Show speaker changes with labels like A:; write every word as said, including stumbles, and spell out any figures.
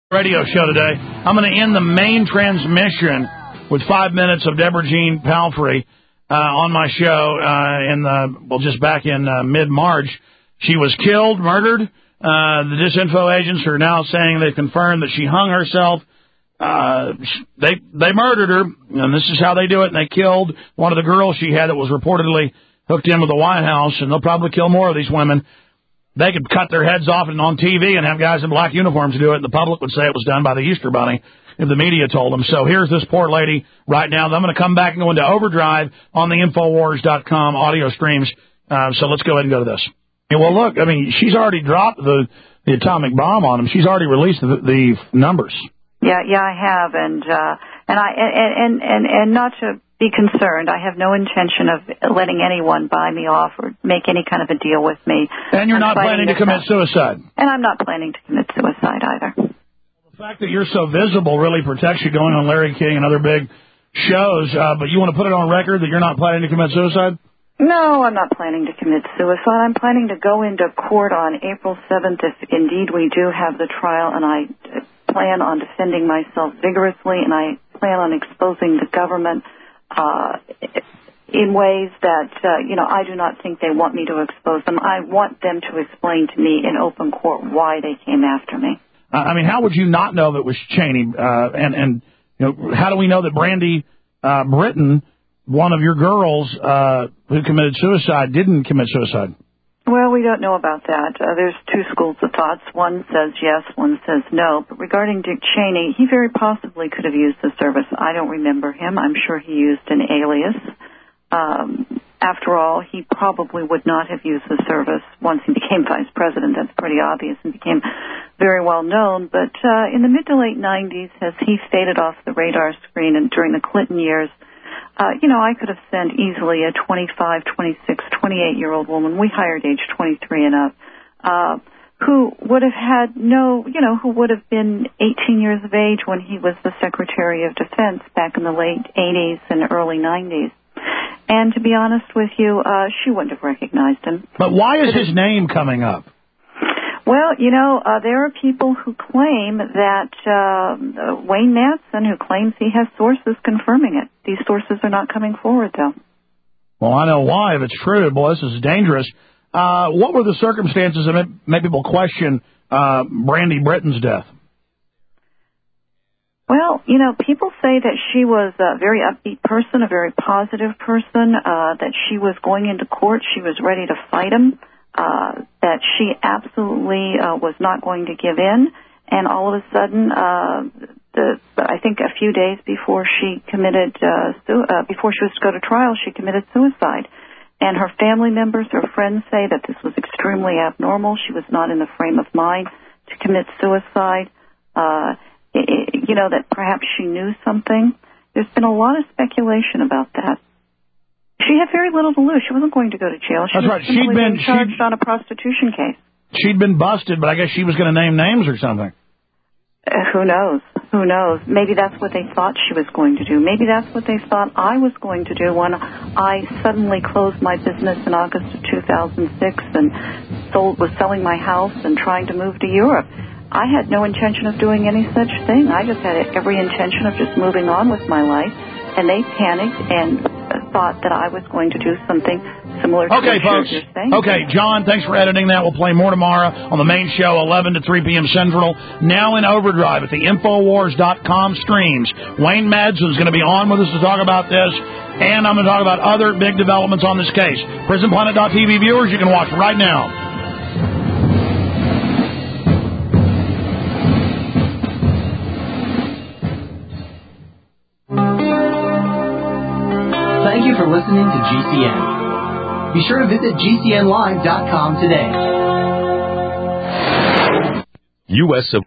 A: Radio show today. I'm going to end the main transmission with five minutes of Deborah Jean Palfrey uh, on my show uh, in the well, just back in uh, mid-March. She was killed, murdered. Uh, the disinfo agents are now saying they've confirmed that she hung herself. Uh, they they murdered her, and this is how they do it. And they killed one of the girls she had that was reportedly hooked in with the White House, and they'll probably kill more of these women. They could cut their heads off and on T V and have guys in black uniforms do it, and the public would say it was done by the Easter Bunny if the media told them. So here's this poor lady right now. I'm going to come back and go into overdrive on the Infowars dot com audio streams. Uh, so let's go ahead and go to this. Yeah, well, look, I mean, she's already dropped the, the atomic bomb on them. She's already released the, the numbers.
B: Yeah, yeah, I have, and uh, and I and, and and and not to be concerned. I have no intention of letting anyone buy me off or make any kind of a deal with me.
A: And you're not planning to commit suicide.
B: And I'm not planning to commit suicide either.
A: The fact that you're so visible really protects you going on Larry King and other big shows, uh, but you want to put it on record that you're not planning to commit suicide?
B: No, I'm not planning to commit suicide. I'm planning to go into court on April seventh if indeed we do have the trial, and I plan on defending myself vigorously, and I plan on exposing the government Uh, in ways that, uh, you know, I do not think they want me to expose them. I want them to explain to me in open court why they came after me.
A: Uh, I mean, how would you not know that it was Cheney? Uh, and, and, you know, how do we know that Brandy uh, Britton, one of your girls uh, who committed suicide, didn't commit suicide?
B: Well, we don't know about that. Uh, there's two schools of thoughts. One says yes, one says no. But regarding Dick Cheney, he very possibly could have used the service. I don't remember him. I'm sure he used an alias. Um, after all, he probably would not have used the service once he became vice president. That's pretty obvious, and became very well known. But uh, in the mid to late nineties, as he faded off the radar screen, and during the Clinton years, Uh, you know, I could have sent easily a twenty-five, twenty-six, twenty-eight-year-old woman, we hired age twenty-three and up, uh, who would have had no, you know, who would have been eighteen years of age when he was the Secretary of Defense back in the late eighties and early nineties. And to be honest with you, uh, she wouldn't have recognized him.
A: But why is his name coming up?
B: Well, you know, uh, there are people who claim that uh, Wayne Madsen, who claims he has sources confirming it. These sources are not coming forward, though.
A: Well, I know why. If it's true, boy, this is dangerous. Uh, what were the circumstances that made people question uh, Brandy Britton's death?
B: Well, you know, people say that she was a very upbeat person, a very positive person, uh, that she was going into court, she was ready to fight him. Uh, that she absolutely uh, was not going to give in, and all of a sudden, uh, the I think a few days before she committed, uh, su- uh, before she was to go to trial, she committed suicide. And her family members, her friends say that this was extremely abnormal. She was not in the frame of mind to commit suicide. Uh, it, you know, that perhaps she knew something. There's been a lot of speculation about that. She had very little to lose. She wasn't going to go to jail. She
A: That's
B: was
A: right.
B: simply
A: She'd been
B: being charged
A: she'd,
B: on a prostitution case.
A: She'd been busted, but I guess she was going to name names or something.
B: Uh, who knows? Who knows? Maybe that's what they thought she was going to do. Maybe that's what they thought I was going to do when I suddenly closed my business in August of two thousand six and sold, was selling my house and trying to move to Europe. I had no intention of doing any such thing. I just had every intention of just moving on with my life, and they panicked and thought that I was going to do something similar to
A: okay,
B: what
A: folks.
B: you're saying.
A: Okay, John, thanks for editing that. We'll play more tomorrow on the main show, eleven to three p.m. Central. Now in overdrive at the Infowars dot com streams. Wayne Madsen is going to be on with us to talk about this, and I'm going to talk about other big developments on this case. Prison Planet dot T V viewers, you can watch right now.
C: Thank you for listening to G C N. Be sure to visit G C N live dot com today.
D: U S